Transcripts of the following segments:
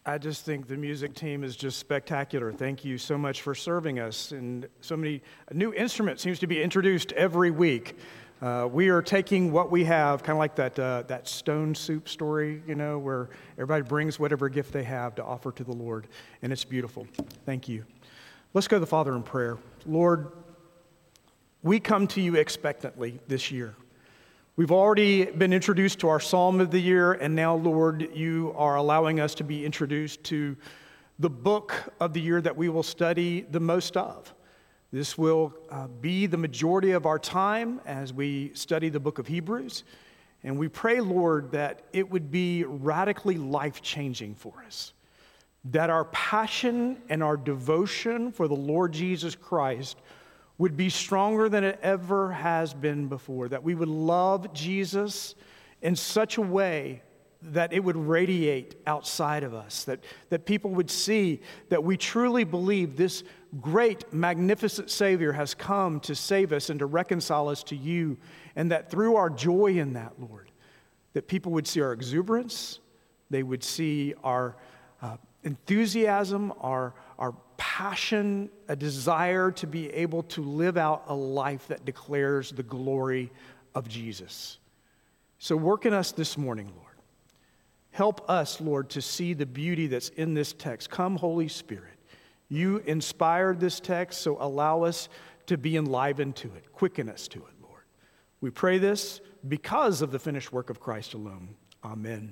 I just think the music team is just spectacular. Thank you so much for serving us. And so many new instruments seems to be introduced every week. We are taking what we have, kind of like that stone soup story, where everybody brings whatever gift they have to offer to the Lord. And it's beautiful. Thank you. Let's go to the Father in prayer. Lord, we come to you expectantly this year. We've already been introduced to our Psalm of the year, and now, Lord, you are allowing us to be introduced to the book of the year that we will study the most of. This will be the majority of our time as we study the book of Hebrews, and we pray, Lord, that it would be radically life-changing for us, that our passion and our devotion for the Lord Jesus Christ would be stronger than it ever has been before, that we would love Jesus in such a way that it would radiate outside of us, that people would see that we truly believe this great, magnificent Savior has come to save us and to reconcile us to you, and that through our joy in that, Lord, that people would see our exuberance, they would see our enthusiasm, our passion, a desire to be able to live out a life that declares the glory of Jesus. So work in us this morning, Lord. Help us, Lord, to see the beauty that's in this text. Come, Holy Spirit. You inspired this text, so allow us to be enlivened to it. Quicken us to it, Lord. We pray this because of the finished work of Christ alone. Amen.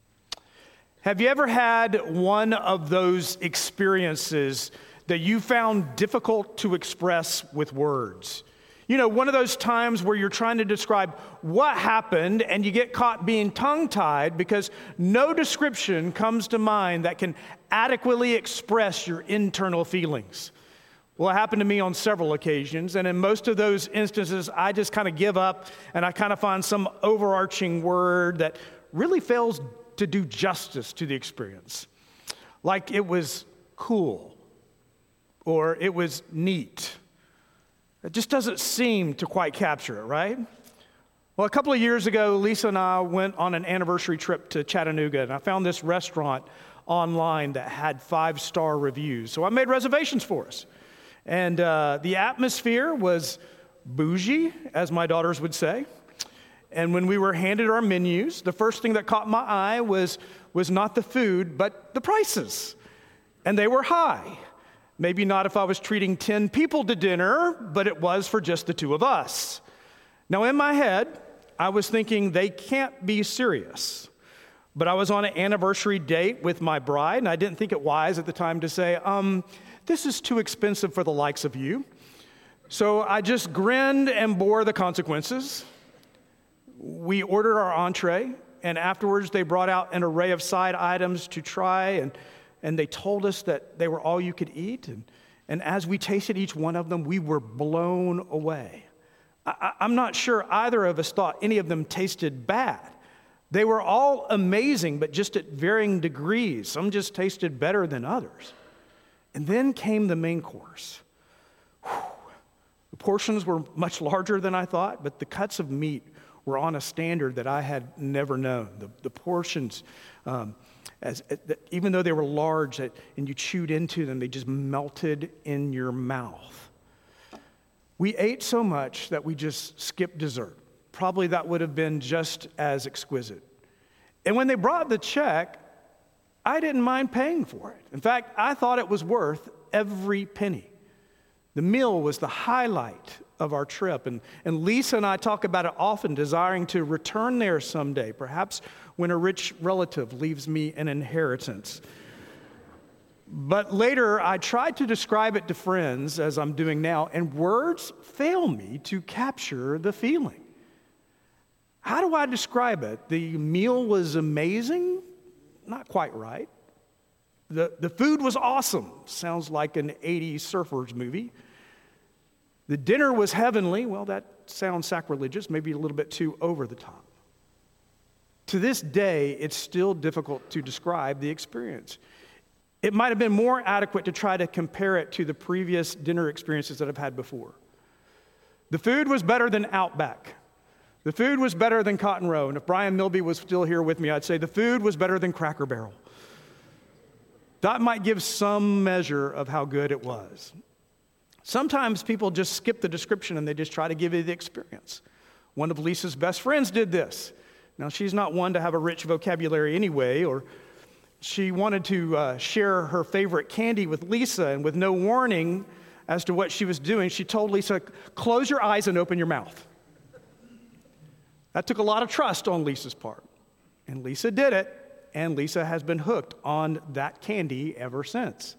Have you ever had one of those experiences that you found difficult to express with words? One of those times where you're trying to describe what happened and you get caught being tongue-tied because no description comes to mind that can adequately express your internal feelings. Well, it happened to me on several occasions, and in most of those instances, I just kind of give up and I kind of find some overarching word that really fails to do justice to the experience. Like it was cool, or it was neat. It just doesn't seem to quite capture it, right? Well, a couple of years ago, Lisa and I went on an anniversary trip to Chattanooga, and I found this restaurant online that had 5-star reviews. So I made reservations for us. And the atmosphere was bougie, as my daughters would say. And when we were handed our menus, the first thing that caught my eye was not the food, but the prices. And they were high. Maybe not if I was treating 10 people to dinner, but it was for just the two of us. Now, in my head, I was thinking they can't be serious. But I was on an anniversary date with my bride, and I didn't think it wise at the time to say, this is too expensive for the likes of you. So I just grinned and bore the consequences. We ordered our entree, and afterwards they brought out an array of side items to try, and they told us that they were all you could eat. And as we tasted each one of them, we were blown away. I'm not sure either of us thought any of them tasted bad. They were all amazing, but just at varying degrees. Some just tasted better than others. And then came the main course. The portions were much larger than I thought, but the cuts of meat were on a standard that I had never known. The portions, even though they were large and you chewed into them, they just melted in your mouth. We ate so much that we just skipped dessert. Probably that would have been just as exquisite. And when they brought the check, I didn't mind paying for it. In fact, I thought it was worth every penny. The meal was the highlight of our trip. And Lisa and I talk about it often, desiring to return there someday, perhaps when a rich relative leaves me an inheritance. But later, I tried to describe it to friends, as I'm doing now, and words fail me to capture the feeling. How do I describe it? The meal was amazing? Not quite right. The food was awesome. Sounds like an 80s surfers movie. The dinner was heavenly. Well, that sounds sacrilegious, maybe a little bit too over the top. To this day, it's still difficult to describe the experience. It might have been more adequate to try to compare it to the previous dinner experiences that I've had before. The food was better than Outback. The food was better than Cotton Row. And if Brian Milby was still here with me, I'd say the food was better than Cracker Barrel. That might give some measure of how good it was. Sometimes people just skip the description and they just try to give you the experience. One of Lisa's best friends did this. Now, she's not one to have a rich vocabulary anyway, or she wanted to share her favorite candy with Lisa, and with no warning as to what she was doing, she told Lisa, "Close your eyes and open your mouth." That took a lot of trust on Lisa's part. And Lisa did it, and Lisa has been hooked on that candy ever since.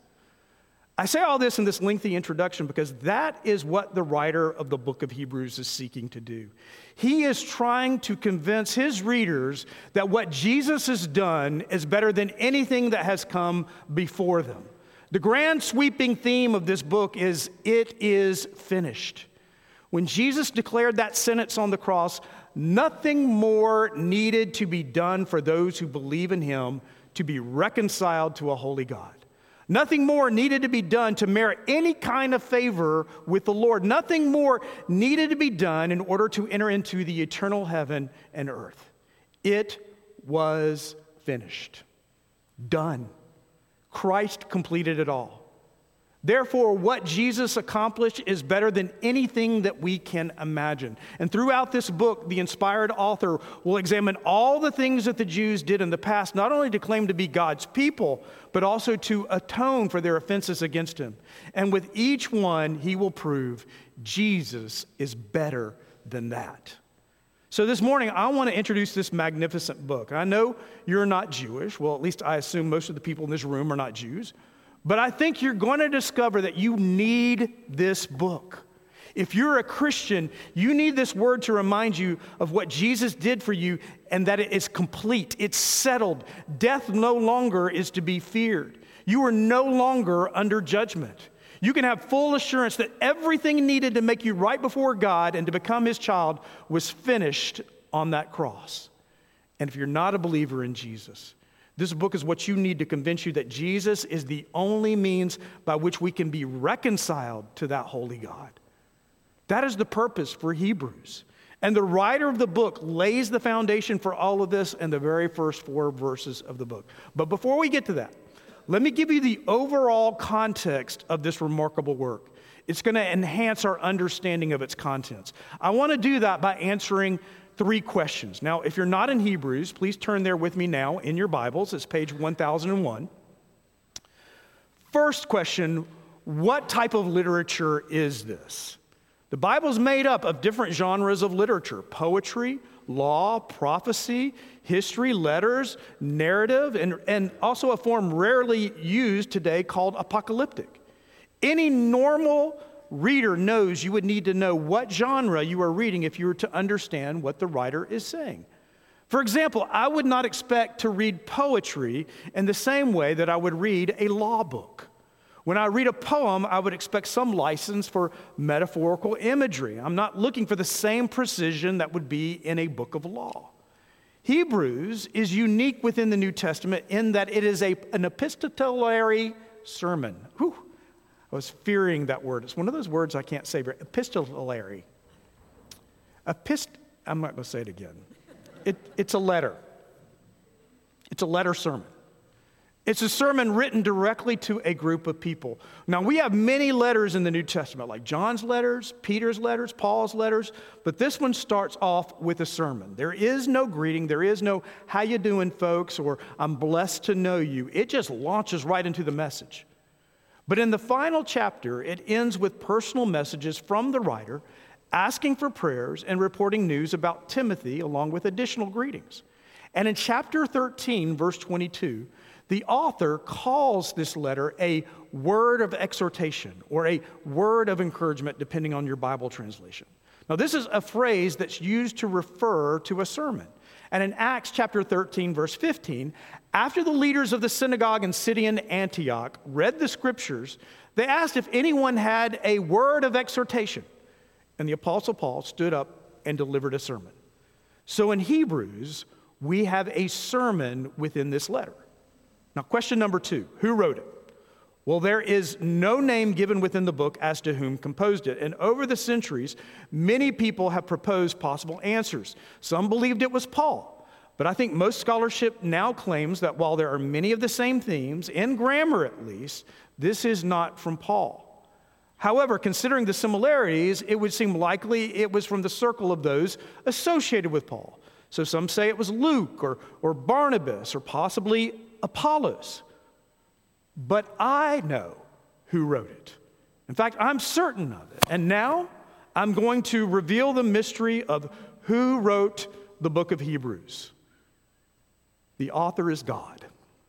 I say all this in this lengthy introduction because that is what the writer of the book of Hebrews is seeking to do. He is trying to convince his readers that what Jesus has done is better than anything that has come before them. The grand sweeping theme of this book is, "It is finished." When Jesus declared that sentence on the cross, nothing more needed to be done for those who believe in him to be reconciled to a holy God. Nothing more needed to be done to merit any kind of favor with the Lord. Nothing more needed to be done in order to enter into the eternal heaven and earth. It was finished. Done. Christ completed it all. Therefore, what Jesus accomplished is better than anything that we can imagine. And throughout this book, the inspired author will examine all the things that the Jews did in the past, not only to claim to be God's people, but also to atone for their offenses against him. And with each one, he will prove Jesus is better than that. So this morning, I want to introduce this magnificent book. I know you're not Jewish. Well, at least I assume most of the people in this room are not Jews. But I think you're going to discover that you need this book. If you're a Christian, you need this word to remind you of what Jesus did for you and that it is complete. It's settled. Death no longer is to be feared. You are no longer under judgment. You can have full assurance that everything needed to make you right before God and to become his child was finished on that cross. And if you're not a believer in Jesus, this book is what you need to convince you that Jesus is the only means by which we can be reconciled to that holy God. That is the purpose for Hebrews. And the writer of the book lays the foundation for all of this in the very first 4 verses of the book. But before we get to that, let me give you the overall context of this remarkable work. It's going to enhance our understanding of its contents. I want to do that by answering 3 questions. Now, if you're not in Hebrews, please turn there with me now in your Bibles. It's page 1001. First question, what type of literature is this? The Bible's made up of different genres of literature: poetry, law, prophecy, history, letters, narrative, and also a form rarely used today called apocalyptic. Any normal reader knows you would need to know what genre you are reading if you were to understand what the writer is saying. For example, I would not expect to read poetry in the same way that I would read a law book. When I read a poem, I would expect some license for metaphorical imagery. I'm not looking for the same precision that would be in a book of law. Hebrews is unique within the New Testament in that it is an epistolary sermon. Whew. I was fearing that word. It's one of those words I can't say very. Epistolary. I'm not going to say it again. It's a letter. It's a letter sermon. It's a sermon written directly to a group of people. Now, we have many letters in the New Testament, like John's letters, Peter's letters, Paul's letters, but this one starts off with a sermon. There is no greeting. There is no, "How you doing, folks?" or "I'm blessed to know you." It just launches right into the message. But in the final chapter, it ends with personal messages from the writer, asking for prayers and reporting news about Timothy, along with additional greetings. And in chapter 13, verse 22, the author calls this letter a word of exhortation or a word of encouragement, depending on your Bible translation. Now, this is a phrase that's used to refer to a sermon. And in Acts chapter 13, verse 15, after the leaders of the synagogue and city in Antioch read the scriptures, they asked if anyone had a word of exhortation. And the Apostle Paul stood up and delivered a sermon. So in Hebrews, we have a sermon within this letter. Now, question number 2, who wrote it? Well, there is no name given within the book as to whom composed it. And over the centuries, many people have proposed possible answers. Some believed it was Paul. But I think most scholarship now claims that while there are many of the same themes, in grammar at least, this is not from Paul. However, considering the similarities, it would seem likely it was from the circle of those associated with Paul. So some say it was Luke or Barnabas or possibly Apollos. But I know who wrote it. In fact, I'm certain of it. And now I'm going to reveal the mystery of who wrote the book of Hebrews. The author is God.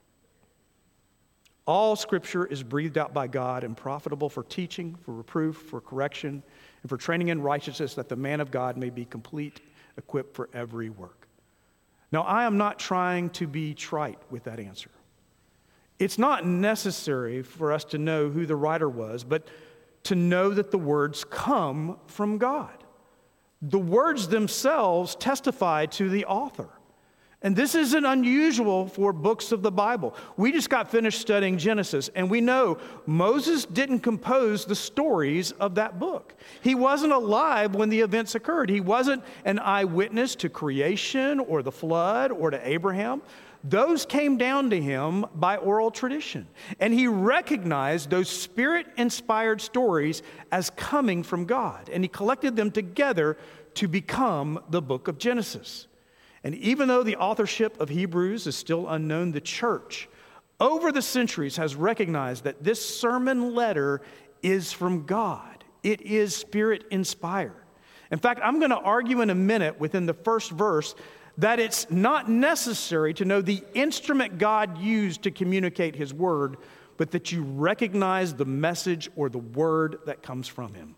All Scripture is breathed out by God and profitable for teaching, for reproof, for correction, and for training in righteousness, that the man of God may be complete, equipped for every work. Now, I am not trying to be trite with that answer. It's not necessary for us to know who the writer was, but to know that the words come from God. The words themselves testify to the author. And this isn't unusual for books of the Bible. We just got finished studying Genesis, and we know Moses didn't compose the stories of that book. He wasn't alive when the events occurred. He wasn't an eyewitness to creation or the flood or to Abraham. Those came down to him by oral tradition. And he recognized those Spirit-inspired stories as coming from God. And he collected them together to become the book of Genesis. And even though the authorship of Hebrews is still unknown, the church over the centuries has recognized that this sermon letter is from God. It is Spirit-inspired. In fact, I'm going to argue in a minute within the first verse that it's not necessary to know the instrument God used to communicate his word, but that you recognize the message or the word that comes from him.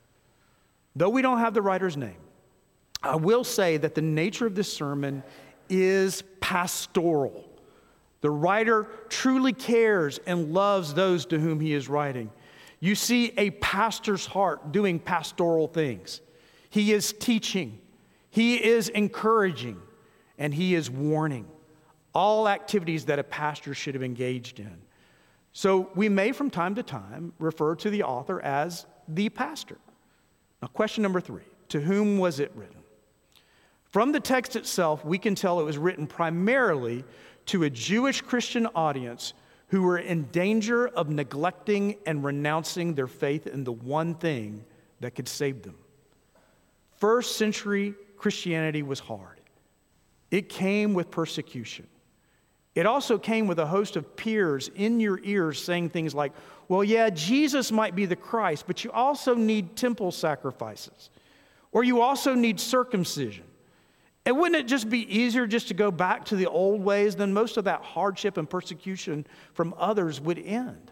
Though we don't have the writer's name, I will say that the nature of this sermon is pastoral. The writer truly cares and loves those to whom he is writing. You see a pastor's heart doing pastoral things. He is teaching, he is encouraging, and he is warning. All activities that a pastor should have engaged in. So we may from time to time refer to the author as the pastor. Now, question number 3, to whom was it written? From the text itself, we can tell it was written primarily to a Jewish Christian audience who were in danger of neglecting and renouncing their faith in the one thing that could save them. First century Christianity was hard. It came with persecution. It also came with a host of peers in your ears saying things like, well, yeah, Jesus might be the Christ, but you also need temple sacrifices, or you also need circumcision. And wouldn't it just be easier just to go back to the old ways? Then most of that hardship and persecution from others would end.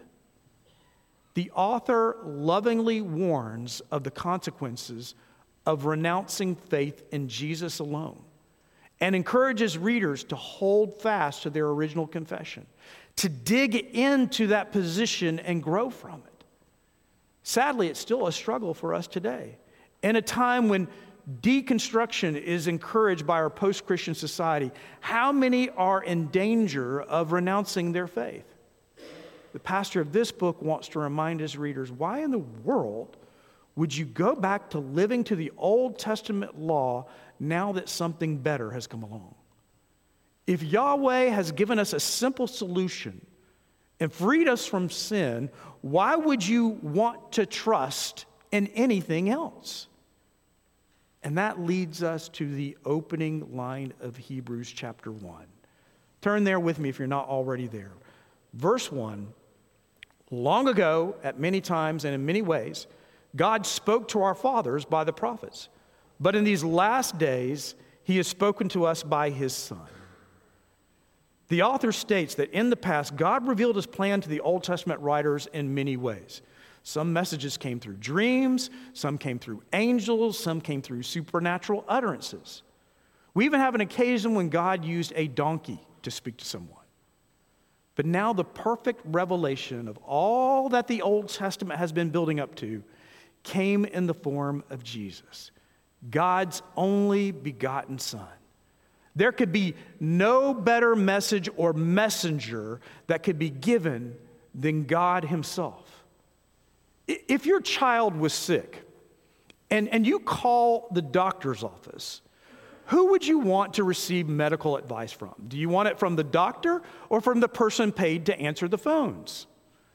The author lovingly warns of the consequences of renouncing faith in Jesus alone and encourages readers to hold fast to their original confession, to dig into that position and grow from it. Sadly, it's still a struggle for us today. In a time when deconstruction is encouraged by our post-Christian society, how many are in danger of renouncing their faith? The pastor of this book wants to remind his readers, why in the world would you go back to living to the Old Testament law now that something better has come along? If Yahweh has given us a simple solution and freed us from sin, why would you want to trust in anything else? And that leads us to the opening line of Hebrews chapter 1. Turn there with me if you're not already there. Verse 1, long ago, at many times and in many ways, God spoke to our fathers by the prophets. But in these last days, he has spoken to us by his Son. The author states that in the past, God revealed his plan to the Old Testament writers in many ways. Some messages came through dreams, some came through angels, some came through supernatural utterances. We even have an occasion when God used a donkey to speak to someone. But now the perfect revelation of all that the Old Testament has been building up to came in the form of Jesus, God's only begotten Son. There could be no better message or messenger that could be given than God himself. If your child was sick and you call the doctor's office, who would you want to receive medical advice from? Do you want it from the doctor or from the person paid to answer the phones?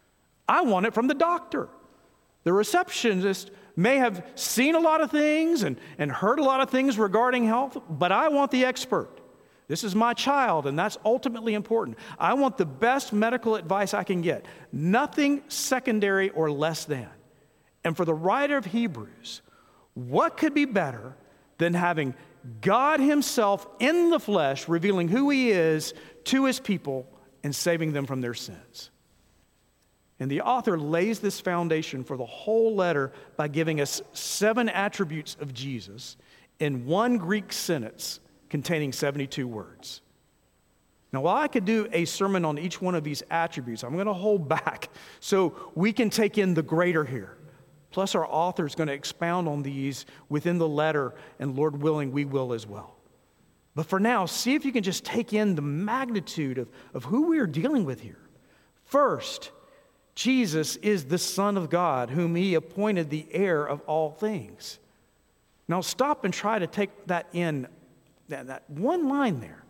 I want it from the doctor. The receptionist may have seen a lot of things and heard a lot of things regarding health, but I want the expert. This is my child, and that's ultimately important. I want the best medical advice I can get, nothing secondary or less than. And for the writer of Hebrews, what could be better than having God himself in the flesh revealing who he is to his people and saving them from their sins? And the author lays this foundation for the whole letter by giving us 7 attributes of Jesus in one Greek sentence containing 72 words. Now, while I could do a sermon on each one of these attributes, I'm going to hold back so we can take in the greater here. Plus, our author is going to expound on these within the letter, and Lord willing, we will as well. But for now, see if you can just take in the magnitude of who we are dealing with here. First, Jesus is the Son of God, whom he appointed the heir of all things. Now, stop and try to take that in, that one line there.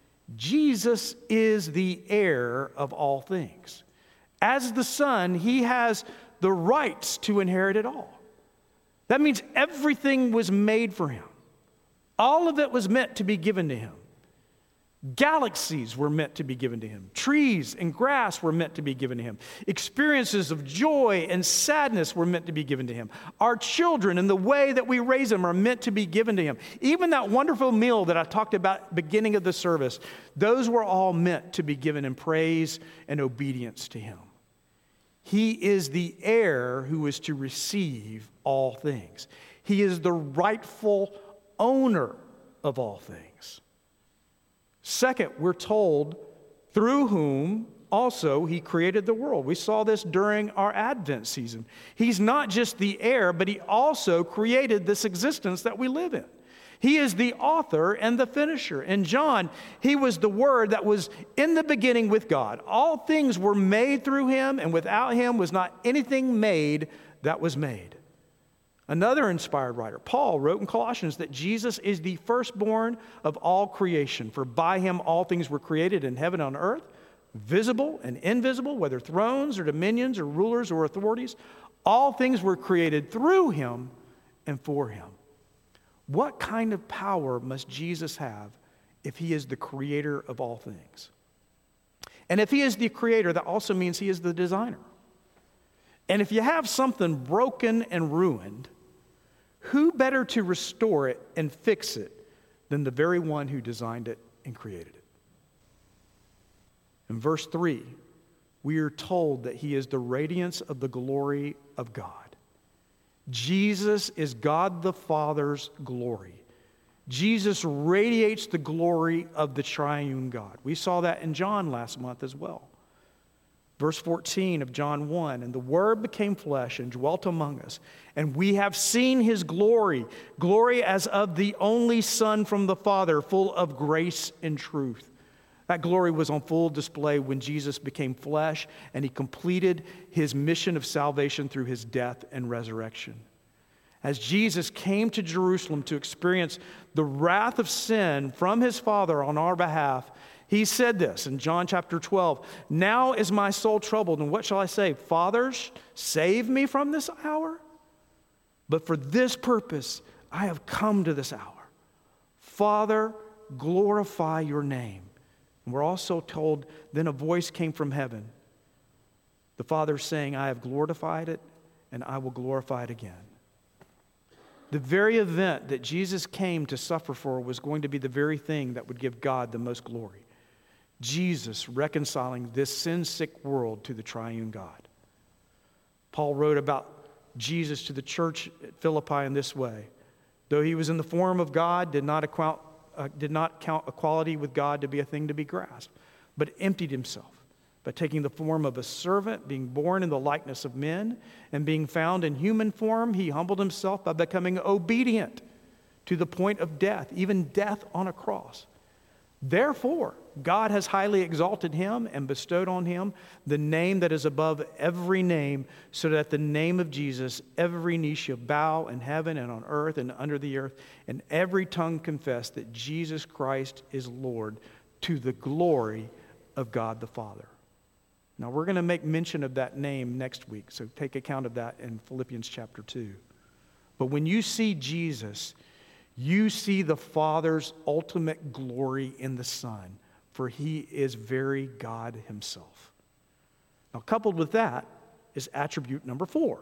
Jesus is the heir of all things. As the Son, he has the rights to inherit it all. That means everything was made for him. All of it was meant to be given to him. Galaxies were meant to be given to him. Trees and grass were meant to be given to him. Experiences of joy and sadness were meant to be given to him. Our children and the way that we raise them are meant to be given to him. Even that wonderful meal that I talked about at the beginning of the service, those were all meant to be given in praise and obedience to him. He is the heir who is to receive all things. He is the rightful owner of all things. Second, we're told through whom also he created the world. We saw this during our Advent season. He's not just the heir, but he also created this existence that we live in. He is the author and the finisher. In John, he was the Word that was in the beginning with God. All things were made through him, and without him was not anything made that was made. Another inspired writer, Paul, wrote in Colossians that Jesus is the firstborn of all creation. For by him all things were created in heaven and on earth, visible and invisible, whether thrones or dominions or rulers or authorities. All things were created through him and for him. What kind of power must Jesus have if he is the creator of all things? And if he is the creator, that also means he is the designer. And if you have something broken and ruined, who better to restore it and fix it than the very one who designed it and created it? In verse 3, we are told that he is the radiance of the glory of God. Jesus is God the Father's glory. Jesus radiates the glory of the triune God. We saw that in John last month as well. Verse 14 of John 1, and the Word became flesh and dwelt among us, and we have seen his glory, glory as of the only Son from the Father, full of grace and truth. That glory was on full display when Jesus became flesh and he completed his mission of salvation through his death and resurrection. As Jesus came to Jerusalem to experience the wrath of sin from his Father on our behalf, he said this in John chapter 12, "Now is my soul troubled, and what shall I say? Fathers, save me from this hour? But for this purpose I have come to this hour. Father, glorify your name." And we're also told, then a voice came from heaven. The Father saying, "I have glorified it, and I will glorify it again." The very event that Jesus came to suffer for was going to be the very thing that would give God the most glory. Jesus reconciling this sin-sick world to the triune God. Paul wrote about Jesus to the church at Philippi in this way. Though he was in the form of God, did not count equality with God to be a thing to be grasped, but emptied himself by taking the form of a servant, being born in the likeness of men, and being found in human form, he humbled himself by becoming obedient to the point of death, even death on a cross. Therefore, God has highly exalted him and bestowed on him the name that is above every name, so that at the name of Jesus every knee shall bow in heaven and on earth and under the earth, and every tongue confess that Jesus Christ is Lord, to the glory of God the Father. Now, we're going to make mention of that name next week, so take account of that in Philippians chapter 2. But when you see Jesus, you see the Father's ultimate glory in the Son, for he is very God himself. Now, coupled with that is attribute number 4.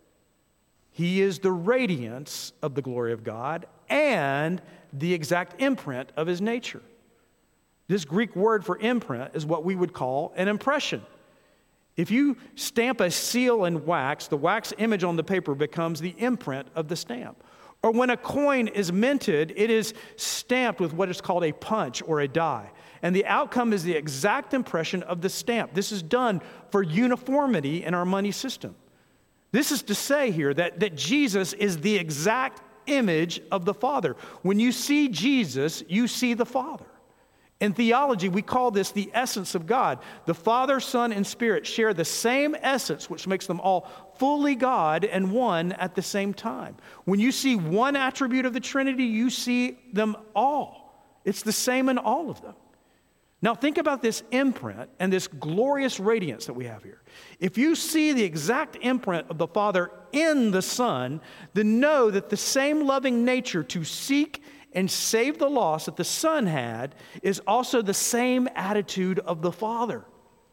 He is the radiance of the glory of God and the exact imprint of his nature. This Greek word for imprint is what we would call an impression. If you stamp a seal in wax, the wax image on the paper becomes the imprint of the stamp. Or when a coin is minted, it is stamped with what is called a punch or a die. And the outcome is the exact impression of the stamp. This is done for uniformity in our money system. This is to say here that Jesus is the exact image of the Father. When you see Jesus, you see the Father. In theology, we call this the essence of God. The Father, Son, and Spirit share the same essence, which makes them all fully God and one at the same time. When you see one attribute of the Trinity, you see them all. It's the same in all of them. Now think about this imprint and this glorious radiance that we have here. If you see the exact imprint of the Father in the Son, then know that the same loving nature to seek and save the lost that the Son had is also the same attitude of the Father.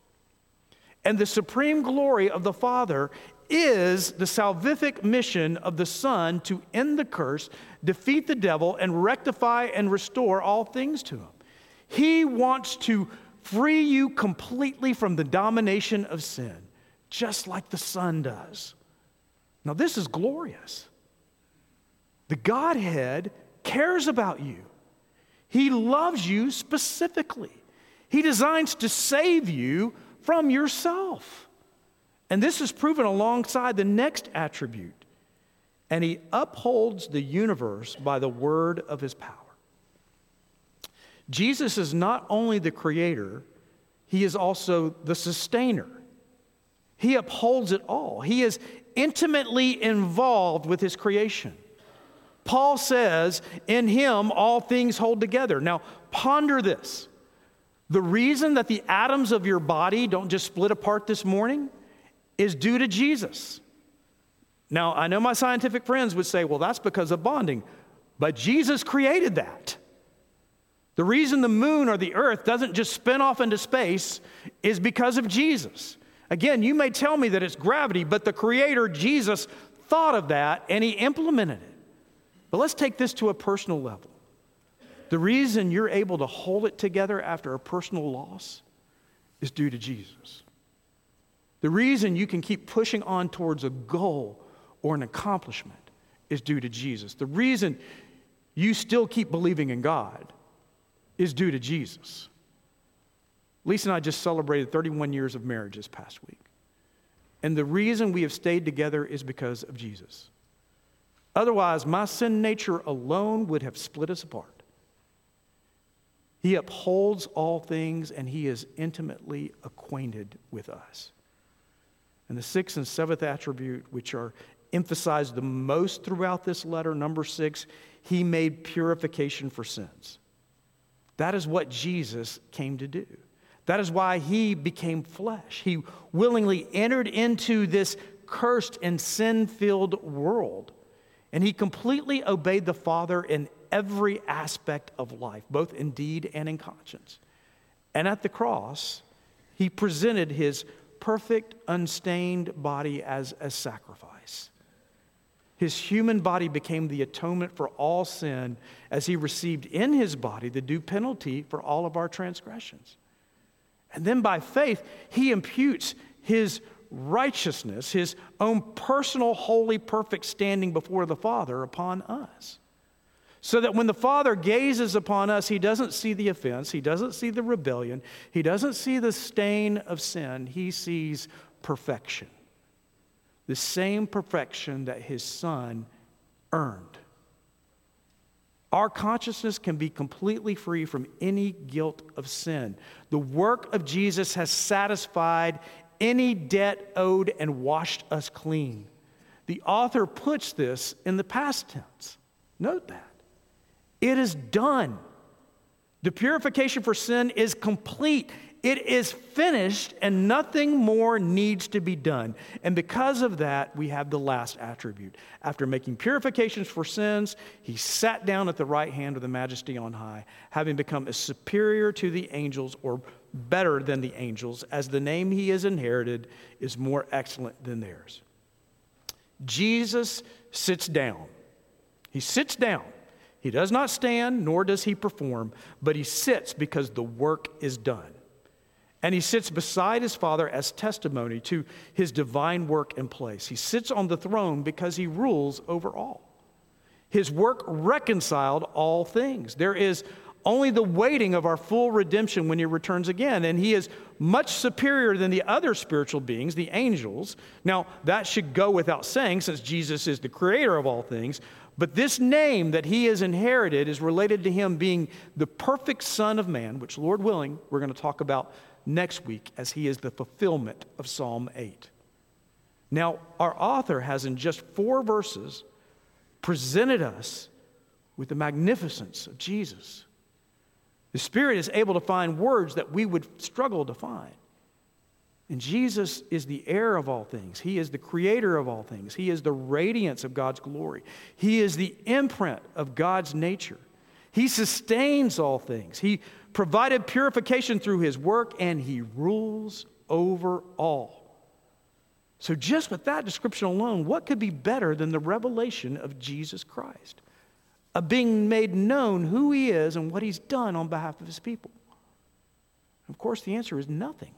And the supreme glory of the Father is the salvific mission of the Son to end the curse, defeat the devil, and rectify and restore all things to him. He wants to free you completely from the domination of sin, just like the Son does. Now, this is glorious. The Godhead cares about you. He loves you specifically. He designs to save you from yourself. And this is proven alongside the next attribute. And he upholds the universe by the word of his power. Jesus is not only the creator, he is also the sustainer. He upholds it all. He is intimately involved with his creation. Paul says, in him all things hold together. Now, ponder this. The reason that the atoms of your body don't just split apart this morning is due to Jesus. Now, I know my scientific friends would say, well, that's because of bonding. But Jesus created that. The reason the moon or the earth doesn't just spin off into space is because of Jesus. Again, you may tell me that it's gravity, but the Creator, Jesus, thought of that and he implemented it. But let's take this to a personal level. The reason you're able to hold it together after a personal loss is due to Jesus. The reason you can keep pushing on towards a goal or an accomplishment is due to Jesus. The reason you still keep believing in God is due to Jesus. Lisa and I just celebrated 31 years of marriage this past week. And the reason we have stayed together is because of Jesus. Otherwise, my sin nature alone would have split us apart. He upholds all things, and he is intimately acquainted with us. And the 6th and 7th attribute, which are emphasized the most throughout this letter, number 6, he made purification for sins. That is what Jesus came to do. That is why he became flesh. He willingly entered into this cursed and sin-filled world. And he completely obeyed the Father in every aspect of life, both in deed and in conscience. And at the cross, he presented his perfect, unstained body as a sacrifice. His human body became the atonement for all sin as he received in his body the due penalty for all of our transgressions. And then by faith, he imputes his righteousness, his own personal, holy, perfect standing before the Father upon us. So that when the Father gazes upon us, he doesn't see the offense, he doesn't see the rebellion, he doesn't see the stain of sin, he sees perfection. The same perfection that his Son earned. Our consciousness can be completely free from any guilt of sin. The work of Jesus has satisfied any debt owed and washed us clean. The author puts this in the past tense. Note that. It is done. The purification for sin is complete. It is finished, and nothing more needs to be done. And because of that, we have the last attribute. After making purifications for sins, he sat down at the right hand of the Majesty on high, having become as superior to the angels, or better than the angels, as the name he has inherited is more excellent than theirs. Jesus sits down. He sits down. He does not stand, nor does he perform, but he sits because the work is done. And he sits beside his Father as testimony to his divine work in place. He sits on the throne because he rules over all. His work reconciled all things. There is only the waiting of our full redemption when he returns again. And he is much superior than the other spiritual beings, the angels. Now, that should go without saying since Jesus is the creator of all things. But this name that he has inherited is related to him being the perfect Son of Man, which, Lord willing, we're going to talk about next week, as he is the fulfillment of Psalm 8. Now, our author has in just 4 verses presented us with the magnificence of Jesus. The Spirit is able to find words that we would struggle to find. And Jesus is the heir of all things. He is the creator of all things. He is the radiance of God's glory. He is the imprint of God's nature. He sustains all things. He provided purification through his work, and he rules over all. So just with that description alone, what could be better than the revelation of Jesus Christ? Of being made known who he is and what he's done on behalf of his people. Of course, the answer is nothing.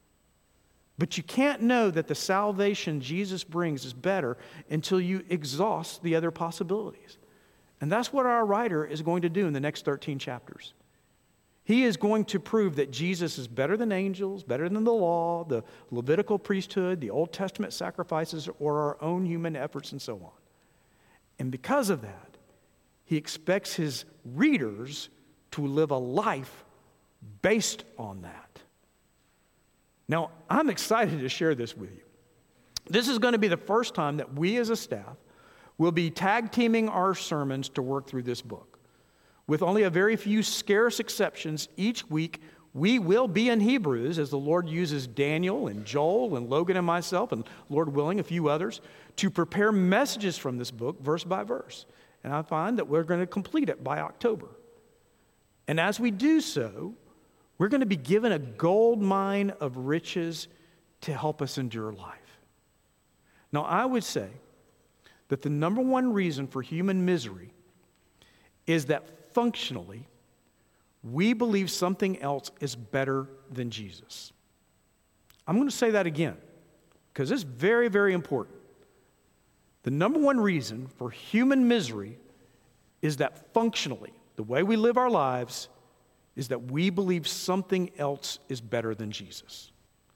But you can't know that the salvation Jesus brings is better until you exhaust the other possibilities. And that's what our writer is going to do in the next 13 chapters. He is going to prove that Jesus is better than angels, better than the law, the Levitical priesthood, the Old Testament sacrifices, or our own human efforts and so on. And because of that, he expects his readers to live a life based on that. Now, I'm excited to share this with you. This is going to be the first time that we as a staff will be tag teaming our sermons to work through this book. With only a very few scarce exceptions, each week we will be in Hebrews as the Lord uses Daniel and Joel and Logan and myself, and Lord willing, a few others, to prepare messages from this book verse by verse. And I find that we're going to complete it by October. And as we do so, we're going to be given a gold mine of riches to help us endure life. Now, I would say that the number one reason for human misery is that functionally, we believe something else is better than Jesus. I'm going to say that again, because it's very, very important. The number one reason for human misery is that functionally, the way we live our lives is that we believe something else is better than Jesus.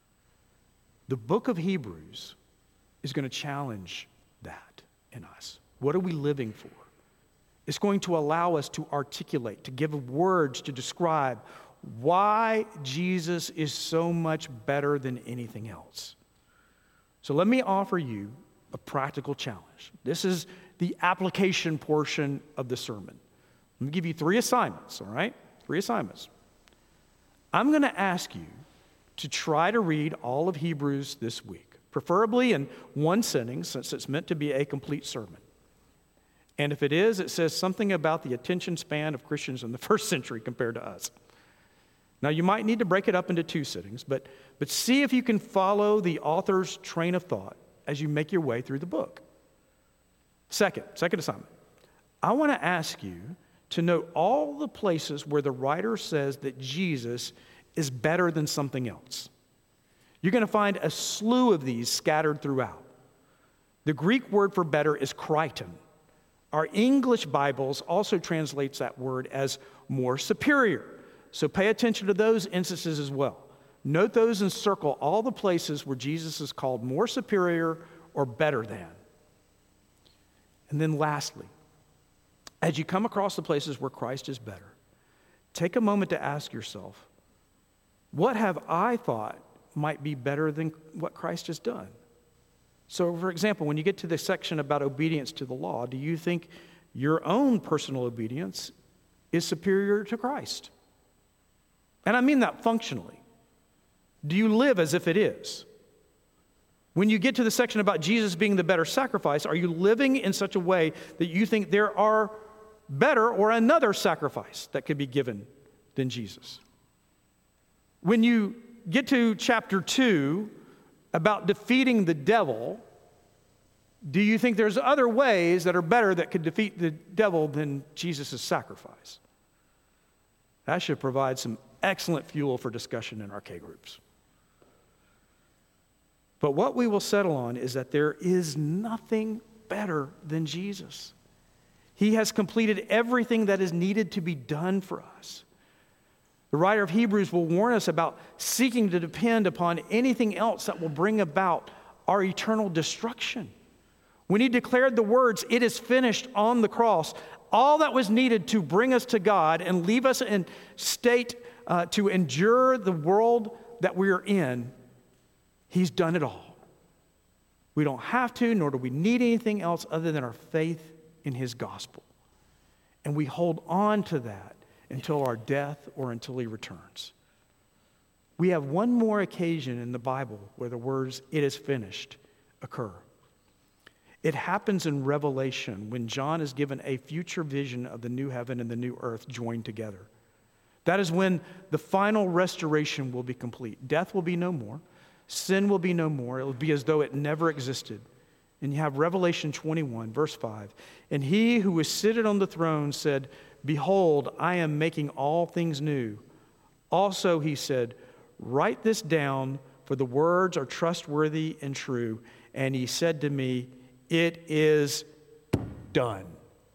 The book of Hebrews is going to challenge that in us. What are we living for? It's going to allow us to articulate, to give words to describe why Jesus is so much better than anything else. So let me offer you a practical challenge. This is the application portion of the sermon. Let me give you 3 assignments, all right? 3 assignments. I'm going to ask you to try to read all of Hebrews this week, preferably in one sitting, since it's meant to be a complete sermon. And if it is, it says something about the attention span of Christians in the first century compared to us. Now, you might need to break it up into 2 sittings, but see if you can follow the author's train of thought as you make your way through the book. Second assignment. I want to ask you to note all the places where the writer says that Jesus is better than something else. You're going to find a slew of these scattered throughout. The Greek word for better is kriton. Our English Bibles also translates that word as more superior. So pay attention to those instances as well. Note those and circle all the places where Jesus is called more superior or better than. And then lastly, as you come across the places where Christ is better, take a moment to ask yourself, what have I thought might be better than what Christ has done? So, for example, when you get to the section about obedience to the law, do you think your own personal obedience is superior to Christ? And I mean that functionally. Do you live as if it is? When you get to the section about Jesus being the better sacrifice, are you living in such a way that you think there are better or another sacrifice that could be given than Jesus? When you get to chapter 2 about defeating the devil, do you think there's other ways that are better that could defeat the devil than Jesus' sacrifice? That should provide some excellent fuel for discussion in our K groups. But what we will settle on is that there is nothing better than Jesus. He has completed everything that is needed to be done for us. The writer of Hebrews will warn us about seeking to depend upon anything else that will bring about our eternal destruction. When he declared the words, "It is finished," on the cross, all that was needed to bring us to God and leave us in state to endure the world that we are in, he's done it all. We don't have to, nor do we need anything else other than our faith in his gospel. And we hold on to that until our death or until he returns. We have one more occasion in the Bible where the words, "It is finished," occur. It happens in Revelation when John is given a future vision of the new heaven and the new earth joined together. That is when the final restoration will be complete. Death will be no more. Sin will be no more. It will be as though it never existed. And you have Revelation 21, verse 5. "And he who was seated on the throne said, 'Behold, I am making all things new.' Also he said, 'Write this down, for the words are trustworthy and true.' And he said to me, 'It is done.'"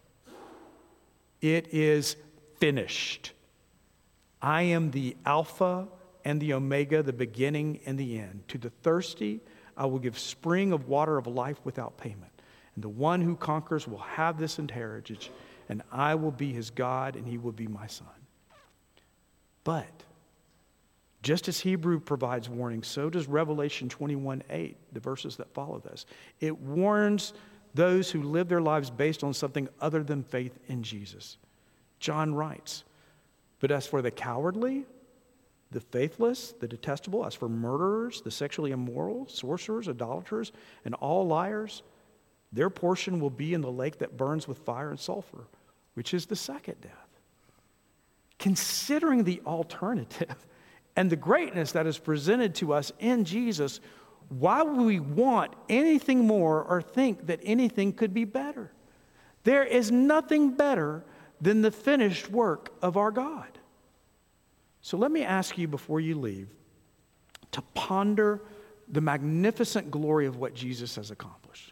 It is finished. "I am the Alpha and the Omega, the beginning and the end. To the thirsty, I will give spring of water of life without payment. And the one who conquers will have this inheritance, and I will be his God, and he will be my son." But just as Hebrew provides warning, so does Revelation 21:8, the verses that follow this. It warns those who live their lives based on something other than faith in Jesus. John writes, "But as for the cowardly, the faithless, the detestable, as for murderers, the sexually immoral, sorcerers, idolaters, and all liars, their portion will be in the lake that burns with fire and sulfur, which is the second death." Considering the alternative and the greatness that is presented to us in Jesus, why would we want anything more or think that anything could be better? There is nothing better than the finished work of our God. So let me ask you before you leave to ponder the magnificent glory of what Jesus has accomplished.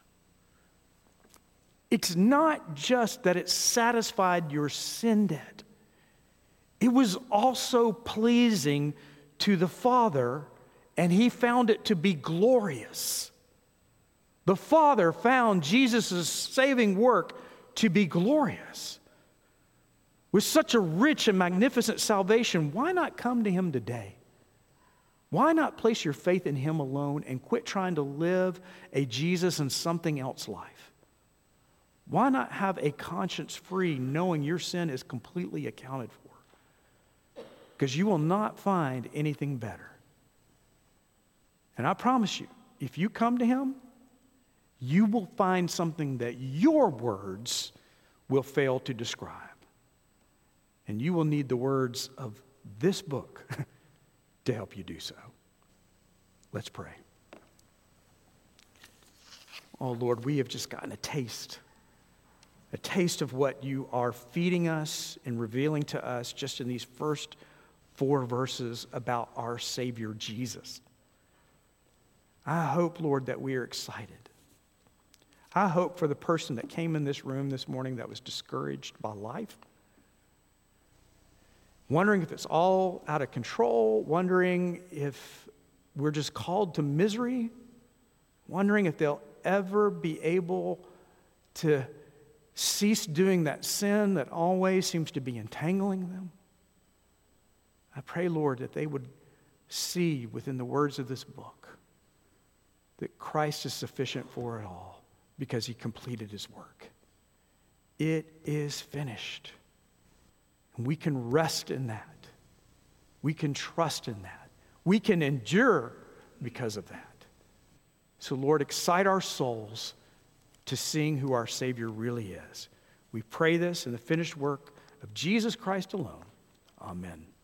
It's not just that it satisfied your sin debt. It was also pleasing to the Father, and he found it to be glorious. The Father found Jesus' saving work to be glorious. With such a rich and magnificent salvation, why not come to him today? Why not place your faith in him alone and quit trying to live a Jesus and something else life? Why not have a conscience free, knowing your sin is completely accounted for? Because you will not find anything better. And I promise you, if you come to him, you will find something that your words will fail to describe. And you will need the words of this book to help you do so. Let's pray. Oh Lord, we have just gotten a taste of what you are feeding us and revealing to us just in these first 4 verses about our Savior Jesus. I hope, Lord, that we are excited. I hope for the person that came in this room this morning that was discouraged by life, wondering if it's all out of control, wondering if we're just called to misery, wondering if they'll ever be able to cease doing that sin that always seems to be entangling them. I pray, Lord, that they would see within the words of this book that Christ is sufficient for it all because he completed his work. It is finished. And we can rest in that. We can trust in that. We can endure because of that. So, Lord, excite our souls to seeing who our Savior really is. We pray this in the finished work of Jesus Christ alone. Amen.